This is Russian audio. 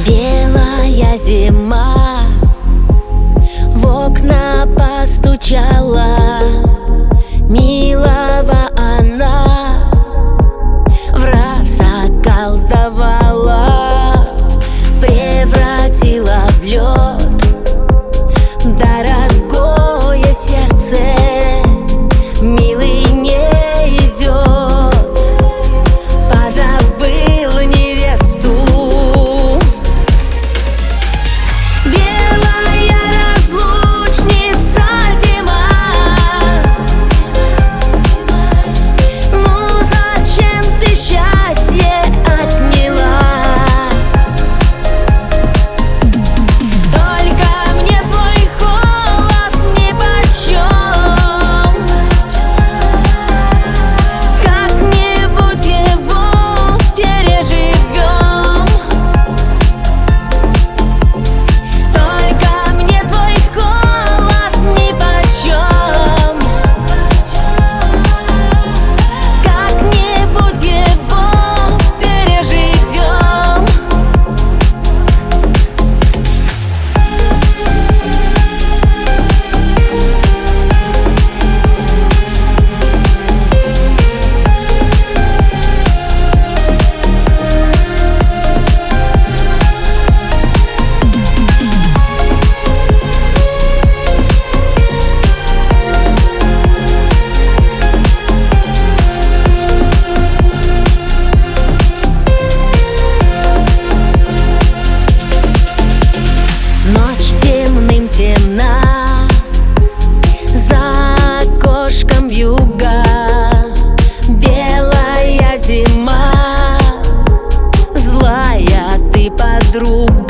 Белая зима в окна постучала, милого она враз околдовала, превратила в лед дорогое сердце. Милый не идет, позабыл невесту. Белая разлучница зима, ну зачем ты счастье отняла? Только мне твой холод нипочем, как-нибудь его переживем. Только мне твой холод нипочем, как-нибудь его переживем. Ночь темным темна, за окошком вьюга. Белая зима, злая ты подруга.